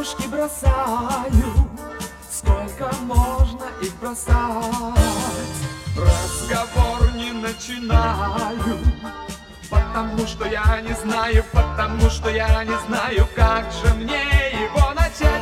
камушки бросаю, сколько можно их бросать? Разговор не начинаю, потому что я не знаю, как же мне его начать.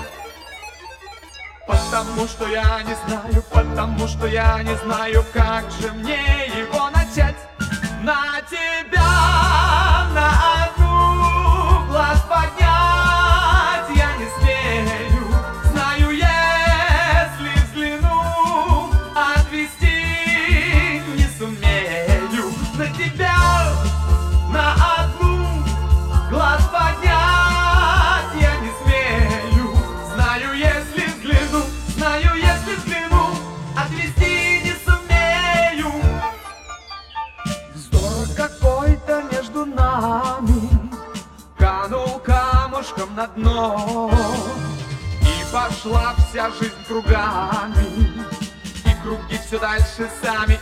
Потому что я не знаю, как же мне его начать. На тебя, на одну глаз поднять я не смею. Знаю, если взгляну, отвести не сумею. На тебя, на одну глаз поднять я не смею. Знаю, если взгляну, отвести не сумею. Вздор какой-то между нами канул камушком на дно, и пошла вся жизнь кругами. И круги все дальше сами,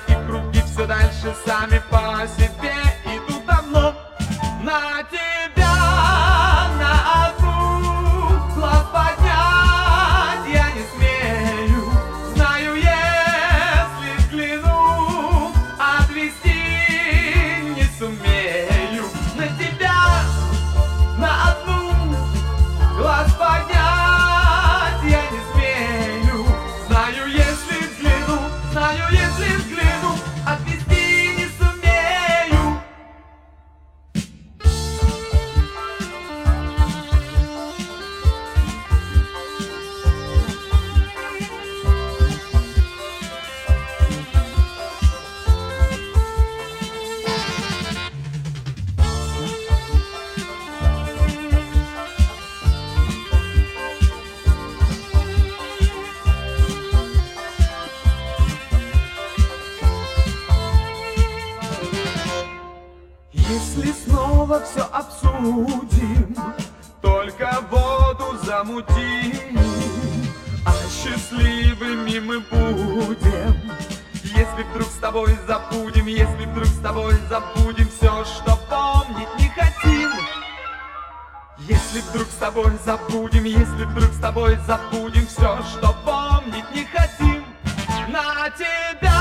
по себе идут давно. На тебя, на одну глаз поднять я не смею. Знаю, если взгляну, отвести не сумею. На тебя, на одну глаз поднять я не смею. Знаю, если взгляну, отвести не сумею. Если снова все обсудим, только воду замутим, а счастливыми мы будем. Если вдруг с тобой забудем, все, что помнить не хотим. Если вдруг с тобой забудем, все, что помнить не хотим. На тебя,